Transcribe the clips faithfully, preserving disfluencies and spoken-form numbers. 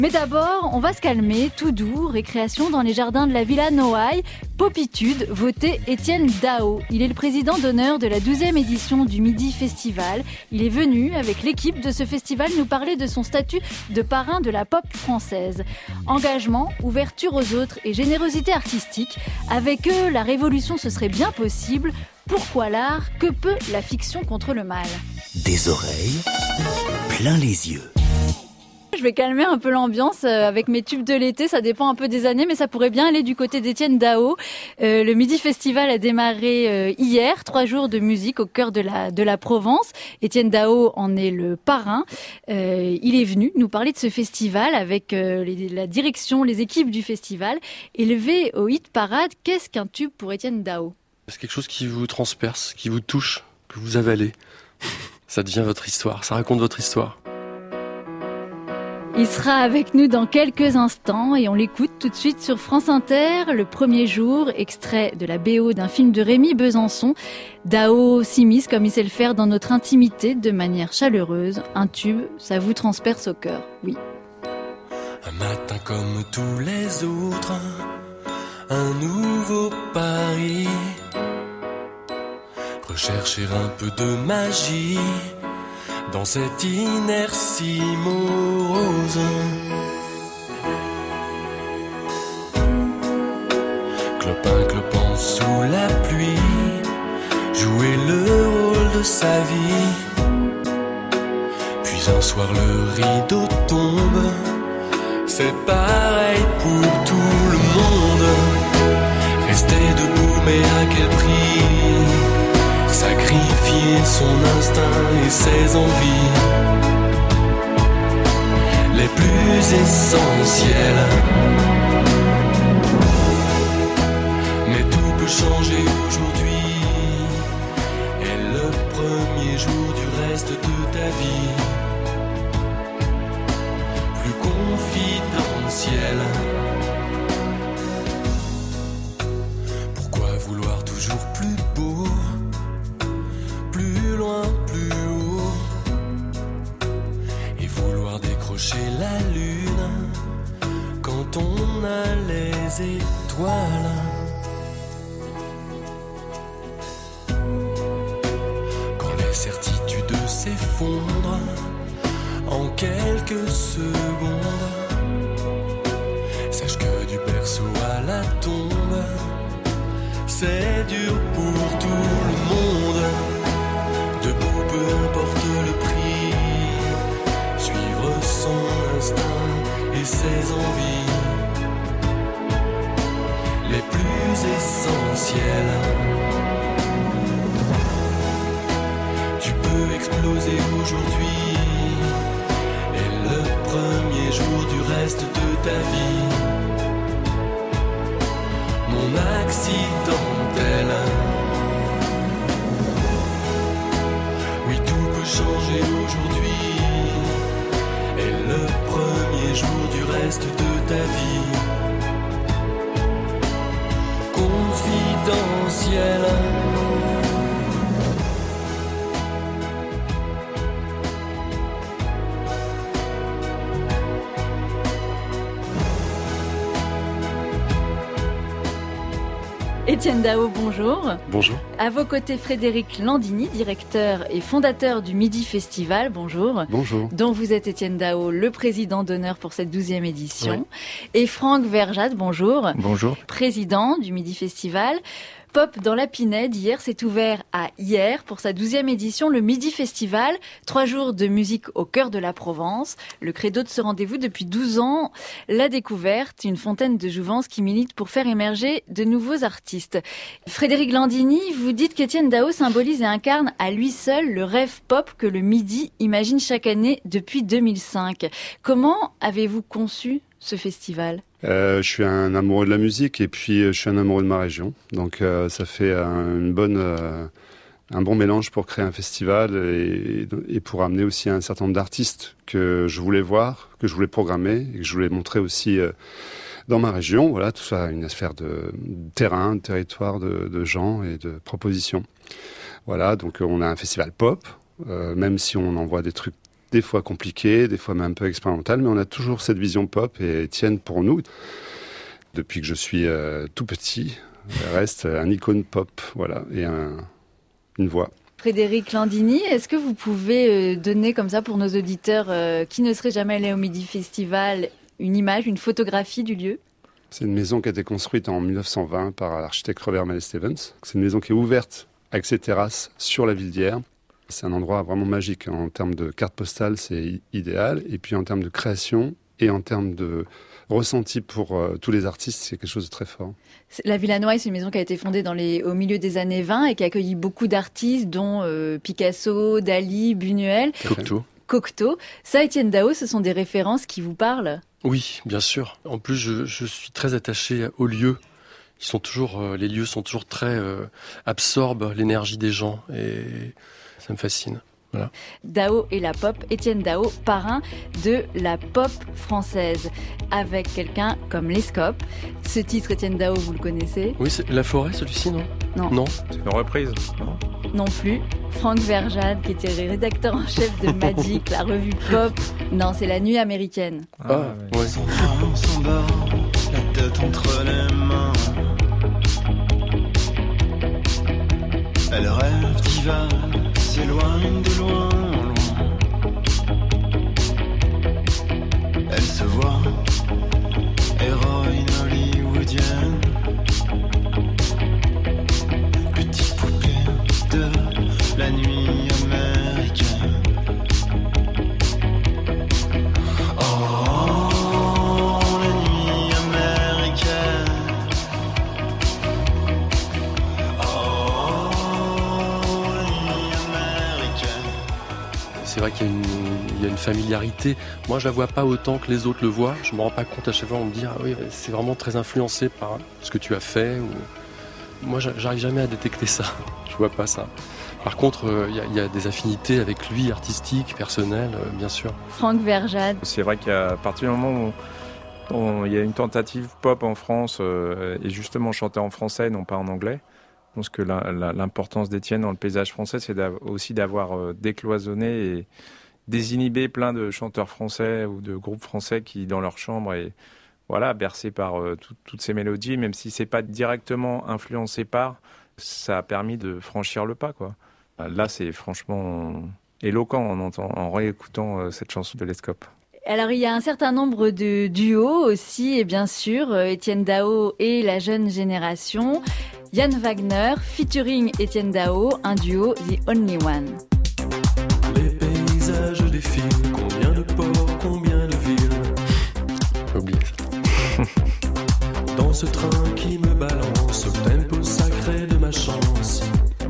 Mais d'abord, on va se calmer, tout doux, récréation dans les jardins de la Villa Noailles. Popitude, voté Étienne Dao. Il est le président d'honneur de la douzième édition du Midi Festival. Il est venu, avec l'équipe de ce festival, nous parler de son statut de parrain de la pop française. Engagement, ouverture aux autres et générosité artistique. Avec eux, la révolution ce serait bien possible. Pourquoi l'art? Que peut la fiction contre le mal? Des oreilles, plein les yeux. Je vais calmer un peu l'ambiance avec mes tubes de l'été, ça dépend un peu des années, mais ça pourrait bien aller du côté d'Étienne Dao. Euh, le Midi Festival a démarré euh, hier, trois jours de musique au cœur de la, de la Provence. Étienne Dao en est le parrain. Euh, il est venu nous parler de ce festival avec euh, les, la direction, les équipes du festival. Élevé au hit parade, qu'est-ce qu'un tube pour Étienne Dao? C'est quelque chose qui vous transperce, qui vous touche, que vous avalez. Ça devient votre histoire, ça raconte votre histoire. Il sera avec nous dans quelques instants et on l'écoute tout de suite sur France Inter, Le Premier Jour, extrait de la B O d'un film de Rémi Besançon. Dao s'immisce comme il sait le faire dans notre intimité de manière chaleureuse. Un tube, ça vous transperce au cœur, oui. Un matin comme tous les autres, un nouveau pari. Rechercher un peu de magie dans cette inertie morose. Clopin clopant sous la pluie, jouer le rôle de sa vie. Puis un soir le rideau tombe, c'est pareil pour tout le monde. Rester debout mais à quel prix? Sacrifier son instinct et ses envies les plus essentielles. Mais tout peut changer aujourd'hui, et le premier jour du reste de ta vie plus confidentiel. Pourquoi vouloir toujours plus beau? Plus loin, plus haut, et vouloir décrocher la lune quand on a les étoiles. Quand les certitudes s'effondrent en quelques secondes, sache que du berceau à la tombe, c'est dur pour tout le monde. Debout, peu importe le prix, suivre son instinct et ses envies les plus essentielles. Tu peux exploser aujourd'hui, et le premier jour du reste de ta vie, mon accidentel. Changer aujourd'hui, et le premier jour du reste de ta vie confidentiel. Étienne Dao, bonjour. Bonjour. À vos côtés, Frédéric Landini, directeur et fondateur du Midi Festival, bonjour. Bonjour. Dont vous êtes, Étienne Dao, le président d'honneur pour cette douzième édition. Oui. Et Franck Verjade, bonjour. Bonjour. Président du Midi Festival. Pop dans la Pinède, hier, s'est ouvert à hier pour sa douzième édition, le Midi Festival. Trois jours de musique au cœur de la Provence. Le credo de ce rendez-vous depuis douze ans, la découverte, une fontaine de jouvence qui milite pour faire émerger de nouveaux artistes. Frédéric Landini, vous dites qu'Étienne Dao symbolise et incarne à lui seul le rêve pop que le Midi imagine chaque année depuis deux mille cinq. Comment avez-vous conçu ce festival ? Euh, je suis un amoureux de la musique et puis je suis un amoureux de ma région. Donc euh, ça fait un, une bonne, euh, un bon mélange pour créer un festival et, et pour amener aussi un certain nombre d'artistes que je voulais voir, que je voulais programmer et que je voulais montrer aussi euh, dans ma région. Voilà, tout ça, une affaire de, de terrain, de territoire, de, de gens et de propositions. Voilà, donc on a un festival pop, euh, même si on envoie des trucs des fois compliquées, des fois même un peu expérimentales, mais on a toujours cette vision pop. Et Étienne, pour nous, depuis que je suis euh, tout petit, reste un icône pop, voilà, et un, une voix. Frédéric Landini, est-ce que vous pouvez donner comme ça pour nos auditeurs euh, qui ne seraient jamais allés au Midi Festival une image, une photographie du lieu ? C'est une maison qui a été construite en mille neuf cent vingt par l'architecte Robert Mallet Stevens. C'est une maison qui est ouverte avec ses terrasses sur la ville d'Hyères. C'est un endroit vraiment magique. En termes de carte postale, c'est idéal. Et puis en termes de création et en termes de ressenti pour euh, tous les artistes, c'est quelque chose de très fort. La Villa Noailles, c'est une maison qui a été fondée dans les, au milieu des années vingt et qui a accueilli beaucoup d'artistes, dont euh, Picasso, Dali, Buñuel. Cocteau. Cocteau. Ça, Étienne Dao, ce sont des références qui vous parlent ? Oui, bien sûr. En plus, je, je suis très attaché aux lieux. Ils sont toujours, euh, les lieux sont toujours très euh, absorbent l'énergie des gens et ça me fascine. Voilà. Dao et la pop, Étienne Dao, parrain de la pop française, avec quelqu'un comme Lescope. Ce titre, Étienne Dao, vous le connaissez ? Oui, c'est La Forêt, celui-ci, non ? Non. Non. C'est une reprise, non ? Non plus. Franck Verjade, qui était rédacteur en chef de Magic, la revue pop. Non, c'est La Nuit américaine. Ah, ah ouais. ouais. Son bras, son bas, la tête entre les mains. Elle rêve divague, s'éloigne de loin en loin. Elle se voit, héroïne hollywoodienne. Petite poupée de la nuit américaine. Oh, la nuit américaine. C'est vrai qu'il y a, une, il y a une familiarité. Moi, je la vois pas autant que les autres le voient. Je me rends pas compte à chaque fois. On me dit, ah oui, c'est vraiment très influencé par ce que tu as fait. Ou... Moi, j'arrive jamais à détecter ça. Je vois pas ça. Par contre, euh, il y a, il y a des affinités avec lui, artistiques, personnelles, euh, bien sûr. Franck Verjade. C'est vrai qu'à partir du moment où on, il y a une tentative pop en France euh, et justement chanter en français, non pas en anglais. Je pense que la, la, l'importance d'Étienne dans le paysage français, c'est d'avoir, aussi d'avoir euh, décloisonné et désinhibé plein de chanteurs français ou de groupes français qui, dans leur chambre, est voilà, bercés par euh, tout, toutes ces mélodies, même si c'est pas directement influencé par, ça a permis de franchir le pas, quoi. Là, c'est franchement éloquent en, entend, en réécoutant euh, cette chanson de Lescope. Alors, il y a un certain nombre de duos aussi, et bien sûr, Étienne Dao et la jeune génération. Yann Wagner, featuring Étienne Dao, un duo, The Only One. Les paysages défilent, combien de ports, combien de villes. J'ai oublié ça. Dans ce train qui me balance, au tempo sacré de ma chance.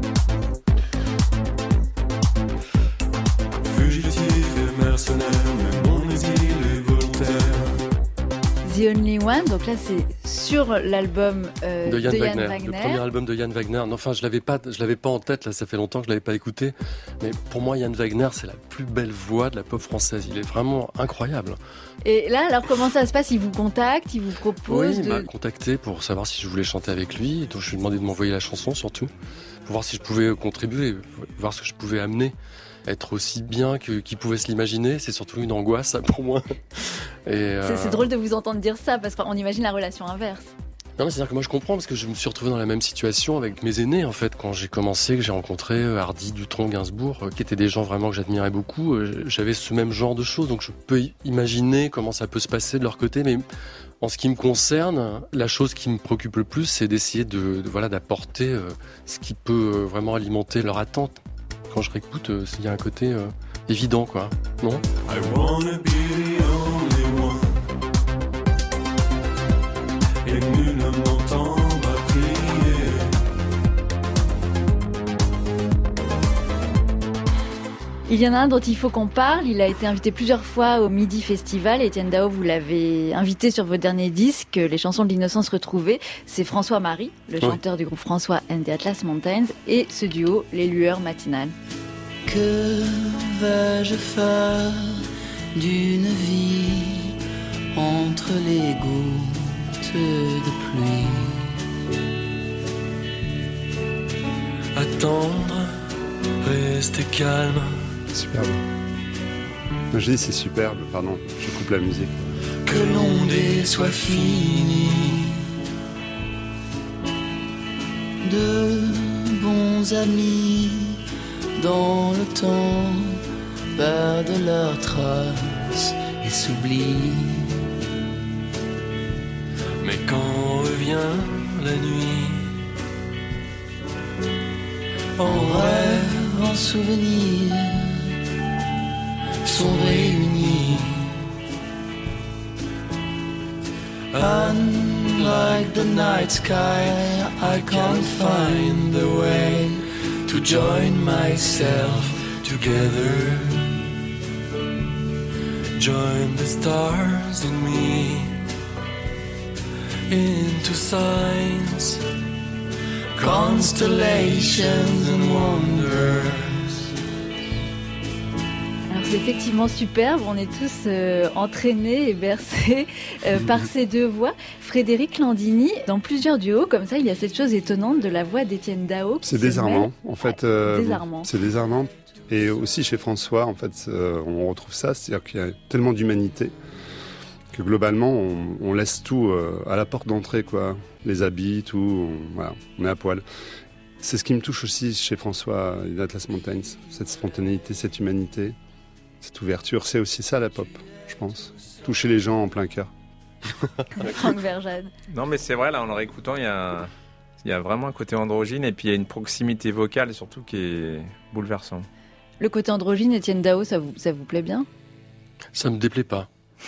Fugitif et mercenaire, mais mon exil est volontaire. The Only One, donc là c'est sur l'album euh, de Yann, de Yann Wagner. Wagner. Le premier album de Yann Wagner. Non, enfin, je l'avais pas, je l'avais pas en tête. Là, ça fait longtemps que je l'avais pas écouté. Mais pour moi, Yann Wagner, c'est la plus belle voix de la pop française. Il est vraiment incroyable. Et là, alors comment ça se passe ? Il vous contacte, il vous propose Oui, il de... m'a contacté pour savoir si je voulais chanter avec lui. Donc, je lui ai demandé de m'envoyer la chanson surtout, pour voir si je pouvais contribuer, voir ce que je pouvais amener. Être aussi bien que, qu'il pouvait se l'imaginer, c'est surtout une angoisse ça, pour moi. Et euh... c'est, c'est drôle de vous entendre dire ça, parce qu'on imagine la relation inverse. Non, mais c'est-à-dire que moi je comprends, parce que je me suis retrouvé dans la même situation avec mes aînés, en fait, quand j'ai commencé, que j'ai rencontré Hardy, Dutronc, Gainsbourg, qui étaient des gens vraiment que j'admirais beaucoup. J'avais ce même genre de choses, donc je peux imaginer comment ça peut se passer de leur côté, mais en ce qui me concerne, la chose qui me préoccupe le plus, c'est d'essayer de, de voilà, d'apporter euh, ce qui peut euh, vraiment alimenter leur attente. Quand je réécoute, il euh, y a un côté euh, évident, quoi. Non ? I wanna be the only one. Et nul ne m'entendra prier. Il y en a un dont il faut qu'on parle. Il a été invité plusieurs fois au Midi Festival. Étienne Dao, vous l'avez invité sur vos derniers disques, Les chansons de l'innocence retrouvées. C'est François Marie, le oui. chanteur du groupe François and the Atlas Mountains, et ce duo, Les lueurs matinales. Que vais-je faire d'une vie entre les gouttes de pluie? Attendre, rester calme. Superbe. Non, je dis c'est superbe, pardon, je coupe la musique. Que l'ondée soit finie. De bons amis dans le temps perdent leurs traces et s'oublient. Mais quand revient la nuit, en rêve, en souvenir, sont réunis. Unlike the night sky, I can't find the way to join myself together. Join the stars in me into signs, constellations and wonders. Alors c'est effectivement superbe, on est tous euh, entraînés et bercés euh, par ces deux voix. Frédéric Landini, dans plusieurs duos comme ça, il y a cette chose étonnante de la voix d'Étienne Dao. C'est désarmant, en fait. Euh, désarmant. C'est désarmant. Et aussi chez François, en fait, euh, on retrouve ça, c'est-à-dire qu'il y a tellement d'humanité que globalement, on, on laisse tout euh, à la porte d'entrée, quoi. Les habits, tout, on, voilà, on est à poil. C'est ce qui me touche aussi chez François in Atlas Mountains, cette spontanéité, cette humanité, cette ouverture. C'est aussi ça la pop, je pense. Toucher les gens en plein cœur. Franck Verjade. Non, mais c'est vrai, là, en le réécoutant, il y a, il y a vraiment un côté androgyne et puis il y a une proximité vocale surtout qui est bouleversante. Le côté androgyne, Étienne Dao, ça vous, ça vous plaît bien ? Ça me déplaît pas.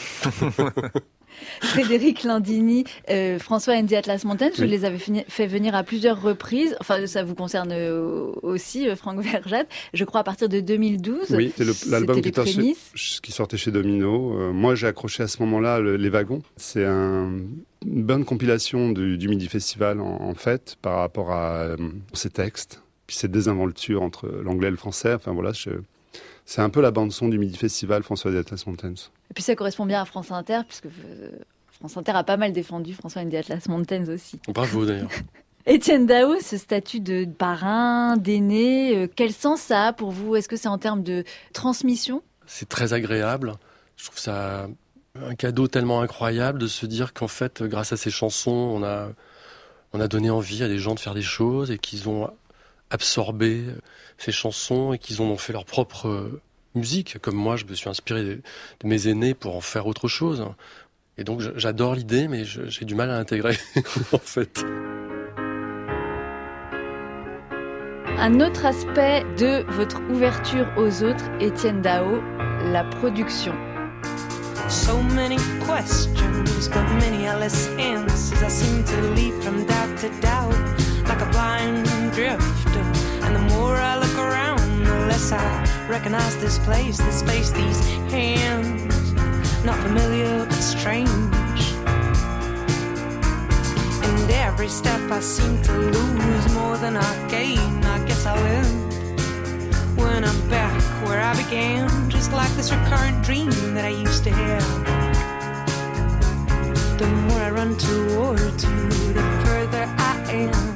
Frédéric Landini, euh, François and the Atlas Mountains, Oui. vous les avez fini, fait venir à plusieurs reprises. Enfin, ça vous concerne euh, aussi, euh, Franck Verjade. Je crois à partir de deux mille douze. Oui, c'est le- l'album C'était qui, les était prémices. chez- qui sortait chez Domino. Euh, moi, j'ai accroché à ce moment-là le- Les Wagons. C'est un- une bonne compilation du, du Midi Festival, en, en fait, par rapport à euh, ces textes, puis cette désinvolture entre l'anglais et le français. Enfin, voilà, je- c'est un peu la bande-son du Midi Festival, François des Atlas Mountains. Et puis ça correspond bien à France Inter, puisque euh, France Inter a pas mal défendu François and the Atlas Mountains aussi. Bravo d'ailleurs. Étienne Dao, ce statut de parrain, d'aîné, euh, quel sens ça a pour vous ? Est-ce que c'est en termes de transmission ? C'est très agréable. Je trouve ça un cadeau tellement incroyable de se dire qu'en fait, grâce à ces chansons, on a, on a donné envie à des gens de faire des choses et qu'ils ont absorbé ces chansons et qu'ils en ont fait leur propre euh, musique. Comme moi, je me suis inspiré de, de mes aînés pour en faire autre chose. Et donc, je- j'adore l'idée, mais je- j'ai du mal à l'intégrer, en fait. Un autre aspect de votre ouverture aux autres, Étienne Dao, la production. So many questions, but many are less answers. I seem to leap from doubt to doubt, like a blind drifter. And the more I look around, the less I recognize this place, this space, these hands. Not familiar, but strange. And every step I seem to lose more than I gain. I guess I win when I'm back where I began, just like this recurrent dream that I used to have. The more I run towards you, the further I am.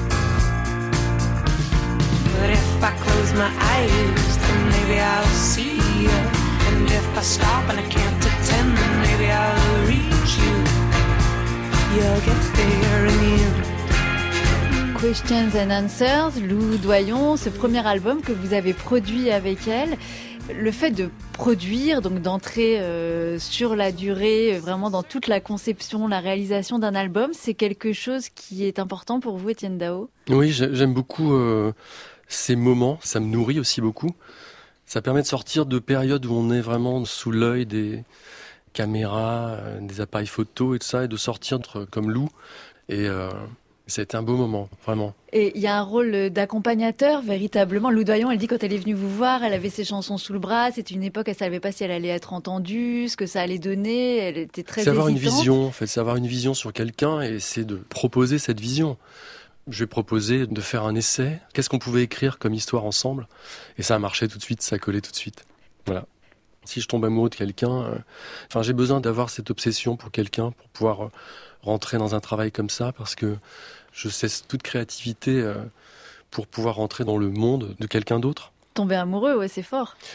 But if I close my eyes, then maybe I'll see you. And if I stop and I count to ten, then maybe I'll reach you. You'll get there in the end. Questions and Answers, Lou Doyon, ce premier album que vous avez produit avec elle. Le fait de produire, donc d'entrer euh, sur la durée, euh, vraiment dans toute la conception, la réalisation d'un album, c'est quelque chose qui est important pour vous, Étienne Dao ? Oui, j'ai- j'aime beaucoup euh, ces moments. Ça me nourrit aussi beaucoup. Ça permet de sortir de périodes où on est vraiment sous l'œil des caméras, euh, des appareils photo et tout ça, et de sortir de- comme Lou. Et euh, ça a été un beau moment, vraiment. Et il y a un rôle d'accompagnateur, véritablement. Lou Doyon, elle dit quand elle est venue vous voir, elle avait ses chansons sous le bras. C'était une époque, elle savait pas si elle allait être entendue, ce que ça allait donner. Elle était très C'est avoir une hésitante. vision, en fait, c'est avoir une vision sur quelqu'un et c'est de proposer cette vision. Je vais proposer de faire un essai. Qu'est-ce qu'on pouvait écrire comme histoire ensemble ? Et ça a marché tout de suite, ça a collé tout de suite. Voilà. Si je tombe amoureux de quelqu'un, euh, enfin, j'ai besoin d'avoir cette obsession pour quelqu'un pour pouvoir euh, rentrer dans un travail comme ça parce que je cesse toute créativité euh, pour pouvoir rentrer dans le monde de quelqu'un d'autre. Tomber amoureux, ouais, c'est fort.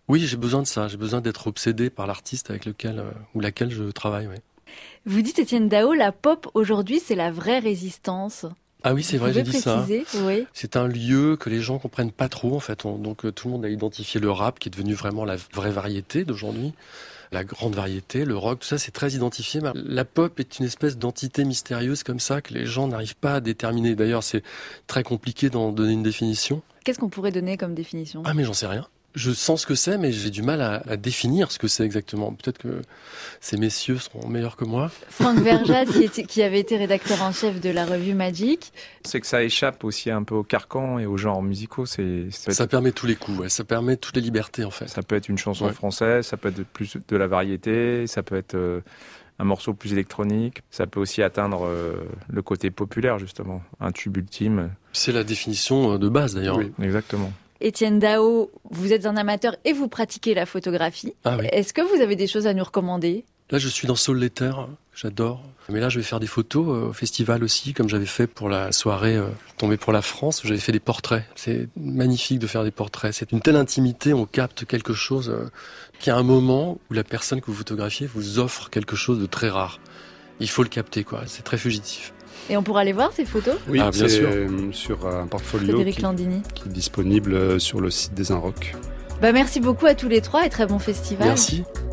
Oui, j'ai besoin de ça. J'ai besoin d'être obsédé par l'artiste avec lequel euh, ou laquelle je travaille. Ouais. Vous dites, Étienne Dao, la pop aujourd'hui, c'est la vraie résistance. Ah oui, c'est Vous vrai, j'ai pouvez dit ça. préciser, oui. C'est un lieu que les gens comprennent pas trop, en fait. On- donc euh, tout le monde a identifié le rap, qui est devenu vraiment la vraie variété d'aujourd'hui. La grande variété, le rock, tout ça, c'est très identifié. Mais la pop est une espèce d'entité mystérieuse comme ça que les gens n'arrivent pas à déterminer. D'ailleurs, c'est très compliqué d'en donner une définition. Qu'est-ce qu'on pourrait donner comme définition? Ah, mais j'en sais rien. Je sens ce que c'est, mais j'ai du mal à, à définir ce que c'est exactement. Peut-être que ces messieurs seront meilleurs que moi. Franck Verjade, qui, était- qui avait été rédacteur en chef de la revue Magic. C'est que ça échappe aussi un peu au carcan et aux genres musicaux. C'est, ça, Ça permet tous les coups, ouais. Ça permet toutes les libertés, en fait. ça peut être une chanson Ouais. française, ça peut être plus de la variété, ça peut être euh, un morceau plus électronique, ça peut aussi atteindre euh, le côté populaire justement, un tube ultime. C'est la définition de base, d'ailleurs. Oui, exactement. Étienne Dao, vous êtes un amateur et vous pratiquez la photographie. Ah oui. Est-ce que vous avez des choses à nous recommander? Là, je suis dans Soul Letter, j'adore. Mais là, je vais faire des photos euh, au festival aussi, comme j'avais fait pour la soirée euh, tombée pour la France. J'avais fait des portraits. C'est magnifique de faire des portraits. C'est une telle intimité, on capte quelque chose euh, qu'il y a un moment où la personne que vous photographiez vous offre quelque chose de très rare. Il faut le capter, quoi. C'est très fugitif. Et on pourra les voir, ces photos? Oui, Ah, bien c'est sûr. euh, sur un portfolio Frédéric qui, Landini. qui est disponible euh, sur le site des Inrocks. Bah, merci beaucoup à tous les trois et très bon festival. Merci.